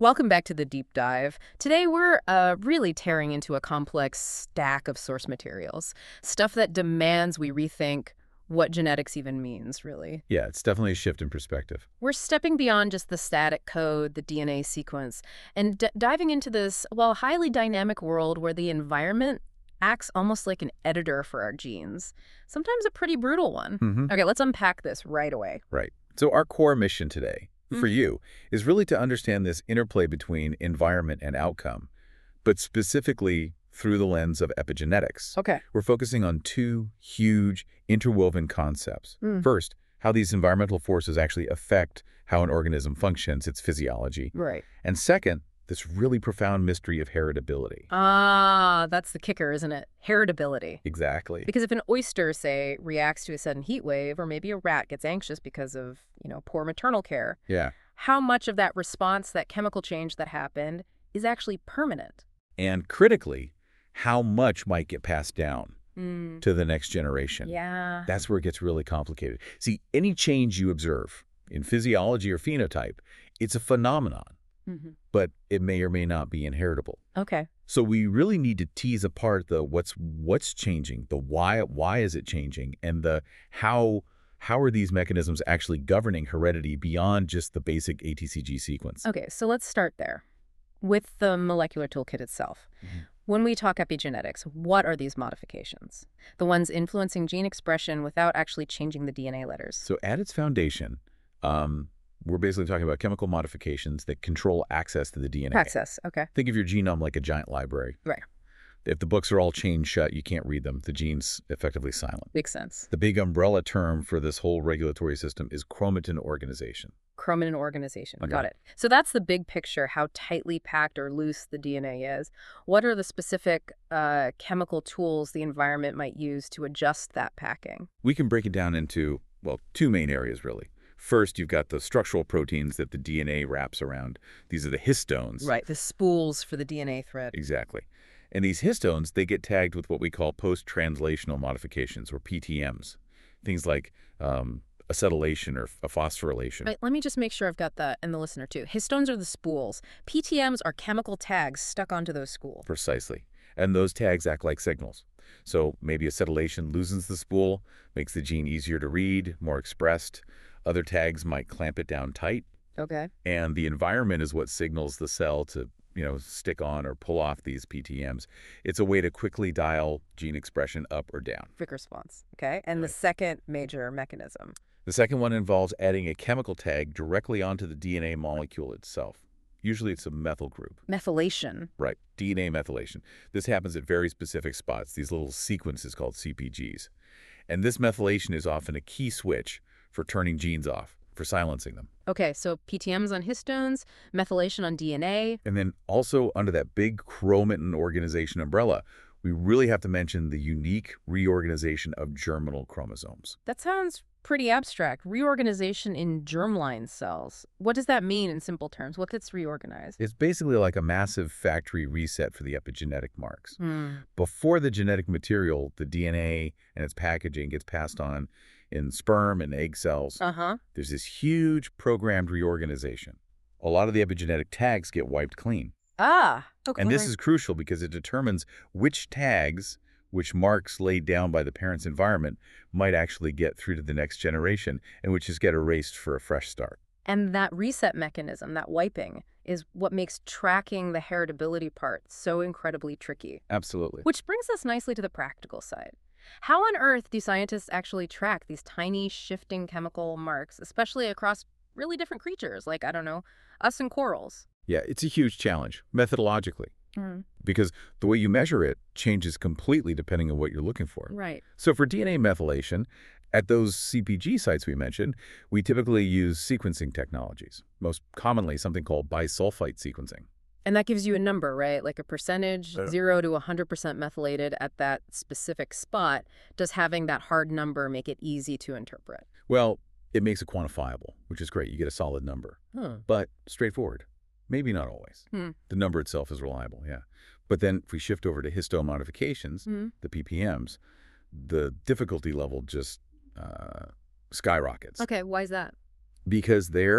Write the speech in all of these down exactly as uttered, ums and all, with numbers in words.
Welcome back to the deep dive. Today we're uh, really tearing into a complex stack of source materials, stuff that demands we rethink what genetics even means, really. Yeah, it's definitely a shift in perspective. We're stepping beyond just the static code, the D N A sequence, and d diving into this, well, highly dynamic world where the environment acts almost like an editor for our genes, sometimes a pretty brutal one. hmm Okay, let's unpack this right away. Right. So our core mission today, for Mm. you, is really to understand this interplay between environment and outcome, but specifically through the lens of epigenetics. Okay. We're focusing on two huge interwoven concepts. Mm. First, how these environmental forces actually affect how an organism functions, its physiology. Right. And second, this really profound mystery of heritability. Ah, that's the kicker, isn't it? Heritability. Exactly. Because if an oyster, say, reacts to a sudden heat wave, or maybe a rat gets anxious because of, you know, poor maternal care, Yeah. how much of that response, that chemical change that happened, is actually permanent? And critically, how much might get passed down Mm. to the next generation. Yeah. That's where it gets really complicated. See, any change you observe in physiology or phenotype, it's a phenomenon, hmm but it may or may not be inheritable. Okay. So we really need to tease apart the what's what's changing, the why why is it changing, and the how how are these mechanisms actually governing heredity beyond just the basic A T C G sequence. Okay, so let's start there with the molecular toolkit itself. Mhm. When we talk epigenetics, what are these modifications? The ones influencing gene expression without actually changing the D N A letters. So at its foundation, um, we're basically talking about chemical modifications that control access to the D N A. Access, okay. Think of your genome like a giant library. Right. If the books are all chained shut, you can't read them. The gene's effectively silent. Makes sense. The big umbrella term for this whole regulatory system is chromatin organization. Chromatin organization. Okay. Got it. So that's the big picture, how tightly packed or loose the D N A is. What are the specific uh, chemical tools the environment might use to adjust that packing? We can break it down into, well, two main areas, really. First, you've got the structural proteins that the D N A wraps around. These are the histones. Right, the spools for the D N A thread. Exactly. And these histones, they get tagged with what we call post-translational modifications, or P T Ms. Things like um, acetylation or a phosphorylation. Right, let me just make sure I've got that and the listener too. Histones are the spools. P T Ms are chemical tags stuck onto those spools. Precisely. And those tags act like signals. So maybe acetylation loosens the spool, makes the gene easier to read, more expressed. Other tags might clamp it down tight. Okay. And the environment is what signals the cell to, you know, stick on or pull off these P T Ms. It's a way to quickly dial gene expression up or down. Quick response. Okay. And the Right. second major mechanism. The second one involves adding a chemical tag directly onto the D N A molecule itself. Usually it's a methyl group. Methylation. Right, D N A methylation. This happens at very specific spots, these little sequences called C P Gs. And this methylation is often a key switch for turning genes off, for silencing them. Okay, so P T Ms on histones, methylation on D N A. And then also under that big chromatin organization umbrella, we really have to mention the unique reorganization of germinal chromosomes. That sounds pretty abstract. Reorganization in germline cells. What does that mean in simple terms? What gets reorganized? It's basically like a massive factory reset for the epigenetic marks. Hmm. Before the genetic material, the D N A and its packaging gets passed on in sperm and egg cells, Uh-huh. there's this huge programmed reorganization. A lot of the epigenetic tags get wiped clean. Ah. Okay. And this is crucial because it determines which tags, which marks laid down by the parent's environment, might actually get through to the next generation and which just get erased for a fresh start. And that reset mechanism, that wiping, is what makes tracking the heritability part so incredibly tricky. Absolutely. Which brings us nicely to the practical side. How on earth do scientists actually track these tiny shifting chemical marks, especially across really different creatures, like, I don't know, us and corals? Yeah, it's a huge challenge, methodologically, Mm. because the way you measure it changes completely depending on what you're looking for. Right. So for D N A methylation, at those C P G sites we mentioned, we typically use sequencing technologies, most commonly something called bisulfite sequencing. And that gives you a number, right? Like a percentage, Uh, zero to one hundred percent methylated at that specific spot. Does having that hard number make it easy to interpret? Well, it makes it quantifiable, which is great. You get a solid number, Huh. but straightforward. Maybe not always. Hmm. The number itself is reliable, yeah. But then if we shift over to histone modifications, Hmm. the P P Ms, the difficulty level just uh, skyrockets. Okay, why is that? Because there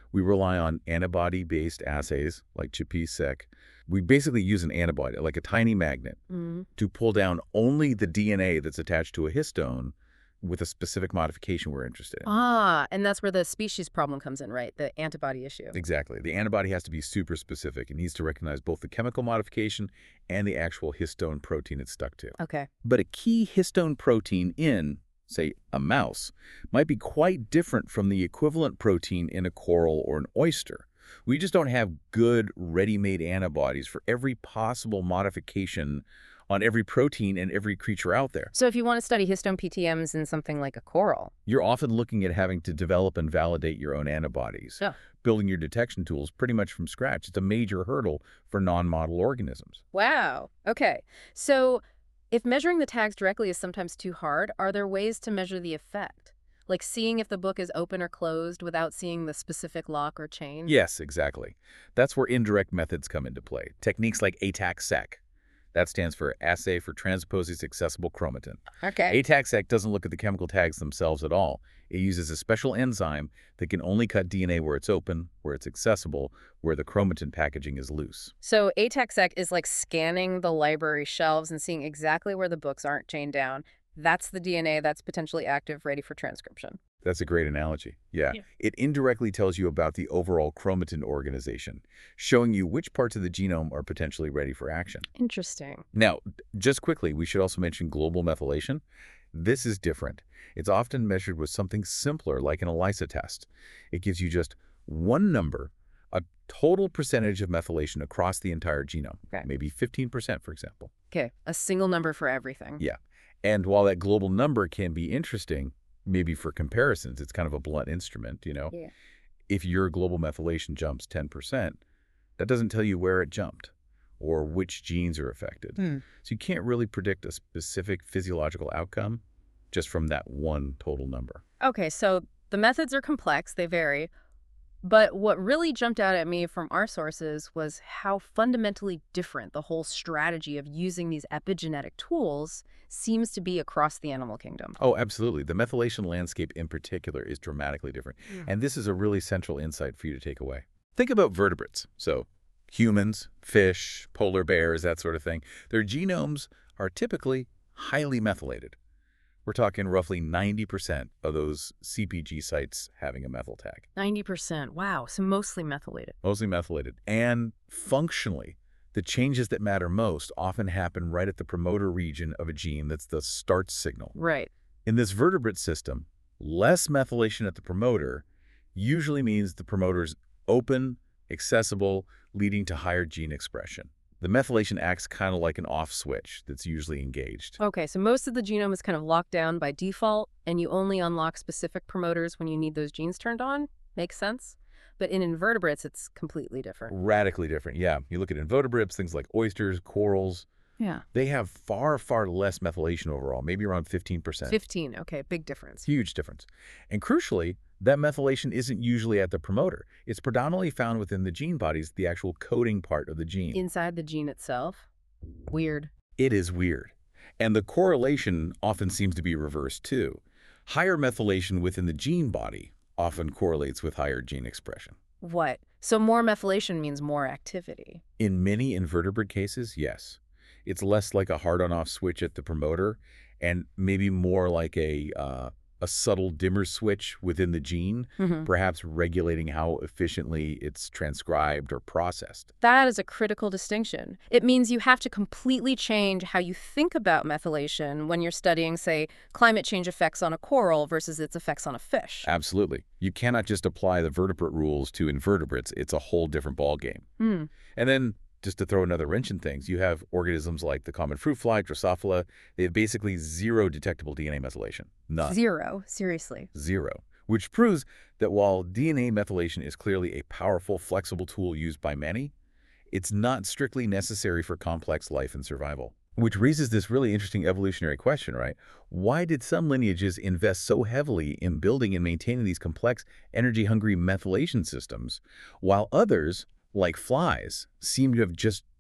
We rely on antibody-based assays like ChIP-seq. We basically use an antibody, like a tiny magnet, Mm. to pull down only the D N A that's attached to a histone with a specific modification we're interested in. Ah, and that's where the species problem comes in, right? The antibody issue. Exactly. The antibody has to be super specific. It needs to recognize both the chemical modification and the actual histone protein it's stuck to. Okay. But a key histone protein in, say, a mouse, might be quite different from the equivalent protein in a coral or an oyster. We just don't have good, ready-made antibodies for every possible modification on every protein and every creature out there. So if you want to study histone P T Ms in something like a coral. You're often looking at having to develop and validate your own antibodies, Yeah. building your detection tools pretty much from scratch. It's a major hurdle for non-model organisms. Wow. Okay. So if measuring the tags directly is sometimes too hard, are there ways to measure the effect? Like seeing if the book is open or closed without seeing the specific lock or chain? Yes, exactly. That's where indirect methods come into play. Techniques like A T A C-seq. That stands for Assay for Transposase Accessible Chromatin. Okay. A T A C-seq doesn't look at the chemical tags themselves at all. It uses a special enzyme that can only cut D N A where it's open, where it's accessible, where the chromatin packaging is loose. So A T A C-seq is like scanning the library shelves and seeing exactly where the books aren't chained down. That's the D N A that's potentially active, ready for transcription. That's a great analogy. Yeah. Yeah. It indirectly tells you about the overall chromatin organization, showing you which parts of the genome are potentially ready for action. Interesting. Now, just quickly, we should also mention global methylation. This is different. It's often measured with something simpler, like an ELISA test. It gives you just one number, a total percentage of methylation across the entire genome, Okay. maybe fifteen percent, for example. Okay. A single number for everything. Yeah. And while that global number can be interesting, maybe for comparisons, it's kind of a blunt instrument, you know. Yeah. If your global methylation jumps ten percent, that doesn't tell you where it jumped or which genes are affected. Hmm. So you can't really predict a specific physiological outcome just from that one total number. Okay, so the methods are complex, they vary. But what really jumped out at me from our sources was how fundamentally different the whole strategy of using these epigenetic tools seems to be across the animal kingdom. Oh, absolutely. The methylation landscape in particular is dramatically different. Yeah. And this is a really central insight for you to take away. Think about vertebrates. So humans, fish, polar bears, that sort of thing. Their genomes are typically highly methylated. We're talking roughly ninety percent of those C P G sites having a methyl tag. ninety percent. Wow, so mostly methylated. Mostly methylated. And functionally, the changes that matter most often happen right at the promoter region of a gene that's the start signal. Right. In this vertebrate system, less methylation at the promoter usually means the promoter's open, accessible, leading to higher gene expression. The methylation acts kind of like an off switch that's usually engaged. Okay, so most of the genome is kind of locked down by default, and you only unlock specific promoters when you need those genes turned on. Makes sense. But in invertebrates, it's completely different. Radically different, yeah. You look at invertebrates, things like oysters, corals, Yeah. they have far, far less methylation overall, maybe around fifteen percent. fifteen, okay, big difference. Huge difference. And crucially, that methylation isn't usually at the promoter. It's predominantly found within the gene bodies, the actual coding part of the gene. Inside the gene itself? Weird. It is weird. And the correlation often seems to be reversed too. Higher methylation within the gene body often correlates with higher gene expression. What? So more methylation means more activity. In many invertebrate cases, yes. It's less like a hard-on-off switch at the promoter and maybe more like a, uh, a subtle dimmer switch within the gene, Mm-hmm. perhaps regulating how efficiently it's transcribed or processed. That is a critical distinction. It means you have to completely change how you think about methylation when you're studying, say, climate change effects on a coral versus its effects on a fish. Absolutely. You cannot just apply the vertebrate rules to invertebrates. It's a whole different ballgame. Hmm. And then, just to throw another wrench in things, you have organisms like the common fruit fly, Drosophila. They have basically zero detectable D N A methylation. None. Zero, seriously. Zero. Which proves that while D N A methylation is clearly a powerful, flexible tool used by many, it's not strictly necessary for complex life and survival. Which raises this really interesting evolutionary question, right? Why did some lineages invest so heavily in building and maintaining these complex, energy-hungry methylation systems, while others, like flies, seem to have just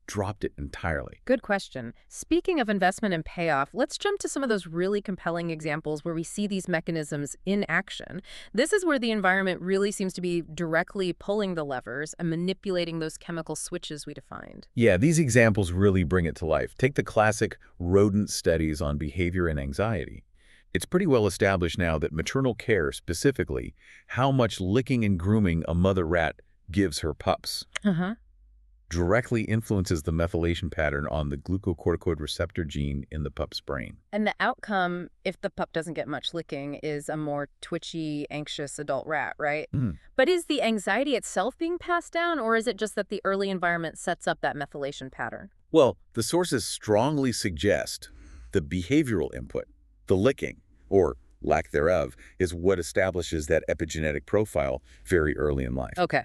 dropped it entirely. Good question. Speaking of investment and payoff, let's jump to some of those really compelling examples where we see these mechanisms in action. This is where the environment really seems to be directly pulling the levers and manipulating those chemical switches we defined. Yeah, these examples really bring it to life. Take the classic rodent studies on behavior and anxiety. It's pretty well established now that maternal care, specifically, how much licking and grooming a mother rat gives her pups, Uh-huh. directly influences the methylation pattern on the glucocorticoid receptor gene in the pup's brain. And the outcome, if the pup doesn't get much licking, is a more twitchy, anxious adult rat, right? Mm. But is the anxiety itself being passed down, or is it just that the early environment sets up that methylation pattern? Well, the sources strongly suggest the behavioral input, the licking, or lack thereof, is what establishes that epigenetic profile very early in life. Okay.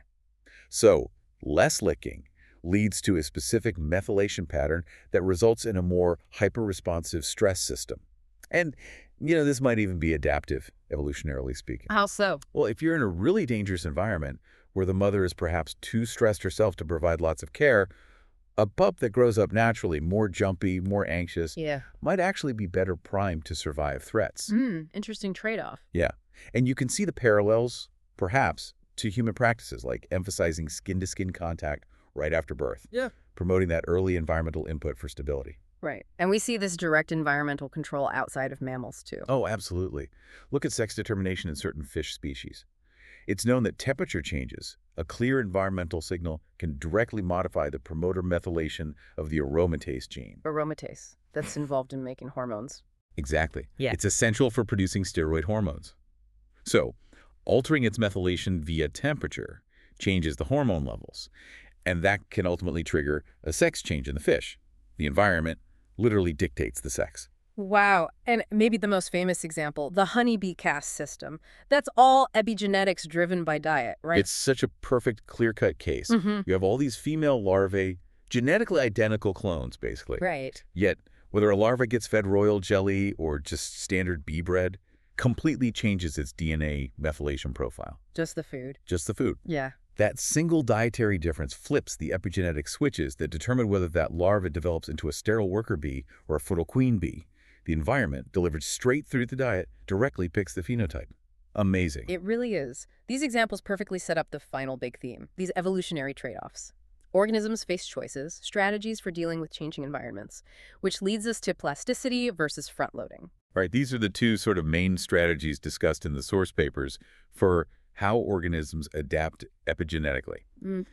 So, less licking leads to a specific methylation pattern that results in a more hyper-responsive stress system. And, you know, this might even be adaptive, evolutionarily speaking. How so? Well, if you're in a really dangerous environment where the mother is perhaps too stressed herself to provide lots of care, a pup that grows up naturally, more jumpy, more anxious, Yeah. might actually be better primed to survive threats. Hmm, interesting trade-off. Yeah. And you can see the parallels, perhaps, to human practices like emphasizing skin-to-skin contact right after birth. Yeah. Promoting that early environmental input for stability. Right. And we see this direct environmental control outside of mammals, too. Oh, absolutely. Look at sex determination in certain fish species. It's known that temperature changes, a clear environmental signal, can directly modify the promoter methylation of the aromatase gene. Aromatase, that's involved in making hormones. Exactly. Yeah. It's essential for producing steroid hormones. So, altering its methylation via temperature changes the hormone levels, and that can ultimately trigger a sex change in the fish. The environment literally dictates the sex. Wow. And maybe the most famous example, the honeybee caste system. That's all epigenetics driven by diet, right? It's such a perfect, clear-cut case. Mm-hmm. You have all these female larvae, genetically identical clones, basically. Right. Yet, whether a larva gets fed royal jelly or just standard bee bread, completely changes its D N A methylation profile. Just the food. Just the food. Yeah. That single dietary difference flips the epigenetic switches that determine whether that larva develops into a sterile worker bee or a fertile queen bee. The environment, delivered straight through the diet, directly picks the phenotype. Amazing. It really is. These examples perfectly set up the final big theme, these evolutionary trade-offs. Organisms face choices, strategies for dealing with changing environments, which leads us to plasticity versus front-loading. Right, these are the two sort of main strategies discussed in the source papers for how organisms adapt epigenetically. Mm.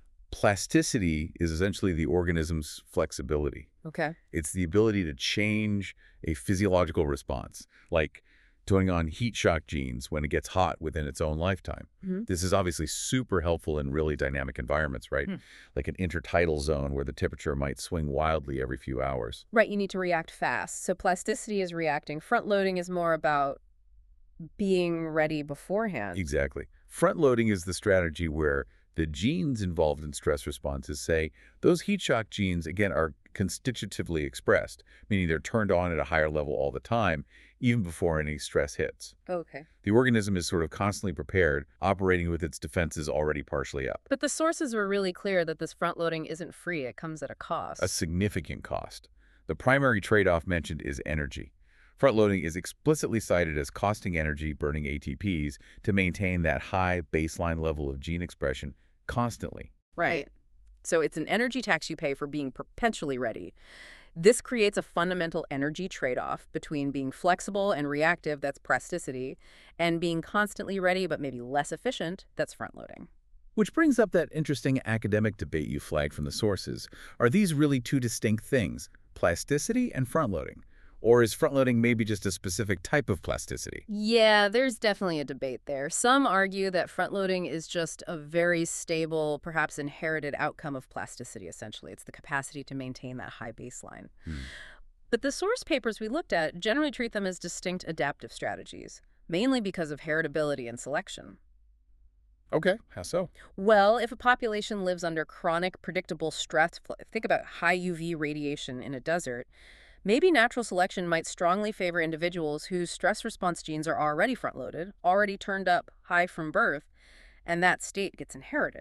Plasticity is essentially the organism's flexibility. Okay. It's the ability to change a physiological response, like turning on heat shock genes when it gets hot within its own lifetime. Mm-hmm. This is obviously super helpful in really dynamic environments, right? Mm. Like an intertidal zone where the temperature might swing wildly every few hours. Right, you need to react fast. So plasticity is reacting. Front-loading is more about being ready beforehand. Exactly. Front-loading is the strategy where the genes involved in stress responses say those heat shock genes, again, are constitutively expressed, meaning they're turned on at a higher level all the time, even before any stress hits. Okay. The organism is sort of constantly prepared, operating with its defenses already partially up. But the sources were really clear that this front-loading isn't free. It comes at a cost. A significant cost. The primary trade-off mentioned is energy. Front-loading is explicitly cited as costing energy, burning A T Ps, to maintain that high baseline level of gene expression constantly. Right. So it's an energy tax you pay for being perpetually ready. This creates a fundamental energy trade-off between being flexible and reactive, that's plasticity, and being constantly ready but maybe less efficient, that's front-loading. Which brings up that interesting academic debate you flagged from the sources. Are these really two distinct things, plasticity and front-loading? Or is front-loading maybe just a specific type of plasticity? Yeah, there's definitely a debate there. Some argue that front-loading is just a very stable, perhaps inherited outcome of plasticity, essentially. It's the capacity to maintain that high baseline. Hmm. But the source papers we looked at generally treat them as distinct adaptive strategies, mainly because of heritability and selection. Okay, how so? Well, if a population lives under chronic, predictable stress, think about high U V radiation in a desert, maybe natural selection might strongly favor individuals whose stress response genes are already front-loaded, already turned up high from birth, and that state gets inherited.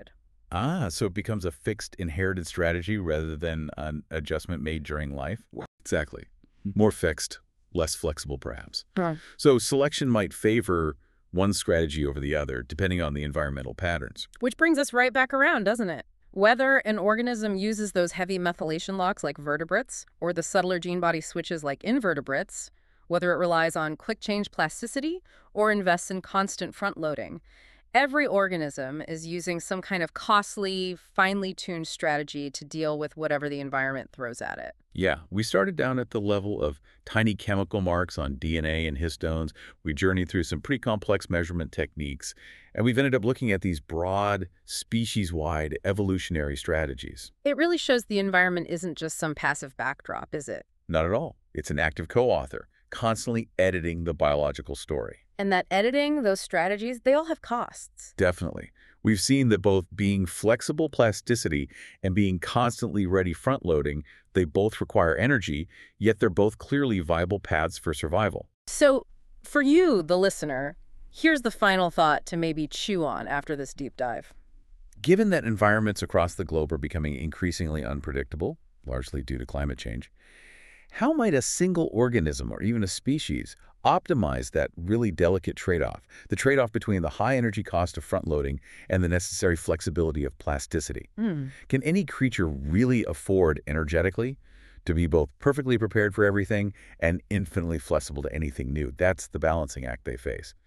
Ah, so it becomes a fixed inherited strategy rather than an adjustment made during life? Exactly. More fixed, less flexible, perhaps. Right. So selection might favor one strategy over the other, depending on the environmental patterns. Which brings us right back around, doesn't it? Whether an organism uses those heavy methylation locks like vertebrates or the subtler gene body switches like invertebrates, whether it relies on quick change plasticity or invests in constant front loading, every organism is using some kind of costly, finely tuned strategy to deal with whatever the environment throws at it. Yeah, we started down at the level of tiny chemical marks on D N A and histones. We journeyed through some pretty complex measurement techniques, and we've ended up looking at these broad, species-wide evolutionary strategies. It really shows the environment isn't just some passive backdrop, is it? Not at all. It's an active co-author, constantly editing the biological story. And that editing, those strategies, they all have costs. Definitely. We've seen that both being flexible plasticity and being constantly ready front-loading, they both require energy, yet they're both clearly viable paths for survival. So, for you, the listener, here's the final thought to maybe chew on after this deep dive. Given that environments across the globe are becoming increasingly unpredictable, largely due to climate change, how might a single organism or even a species optimize that really delicate trade-off, the trade-off between the high energy cost of front-loading and the necessary flexibility of plasticity? Hmm. Can any creature really afford energetically to be both perfectly prepared for everything and infinitely flexible to anything new? That's the balancing act they face.